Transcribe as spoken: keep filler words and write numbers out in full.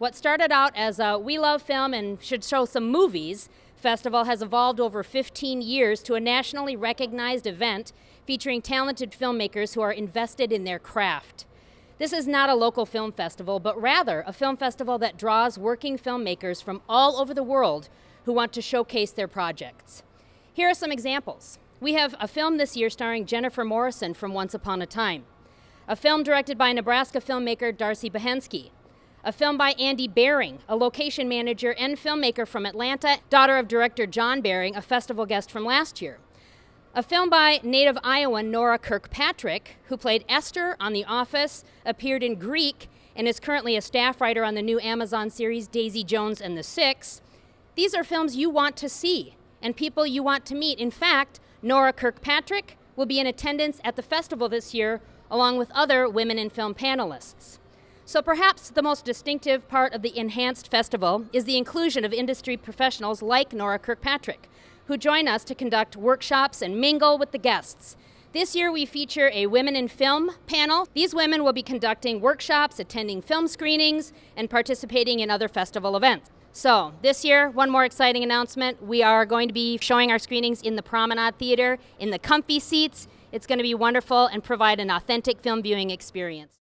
What started out as a We Love Film and Should Show Some Movies festival has evolved over fifteen years to a nationally recognized event featuring talented filmmakers who are invested in their craft. This is not a local film festival, but rather a film festival that draws working filmmakers from all over the world who want to showcase their projects. Here are some examples. We have a film this year starring Jennifer Morrison from Once Upon a Time, a film directed by Nebraska filmmaker Darcy Behensky, a film by Andy Baring, a location manager and filmmaker from Atlanta, daughter of director John Baring, a festival guest from last year. A film by native Iowan Nora Kirkpatrick, who played Esther on The Office, appeared in Greek, and is currently a staff writer on the new Amazon series Daisy Jones and the Six. These are films you want to see and people you want to meet. In fact, Nora Kirkpatrick will be in attendance at the festival this year, along with other women in film panelists. So perhaps the most distinctive part of the Enhanced Festival is the inclusion of industry professionals like Nora Kirkpatrick, who join us to conduct workshops and mingle with the guests. This year we feature a Women in Film panel. These women will be conducting workshops, attending film screenings, and participating in other festival events. So this year, one more exciting announcement. We are going to be showing our screenings in the Promenade Theater in the comfy seats. It's going to be wonderful and provide an authentic film viewing experience.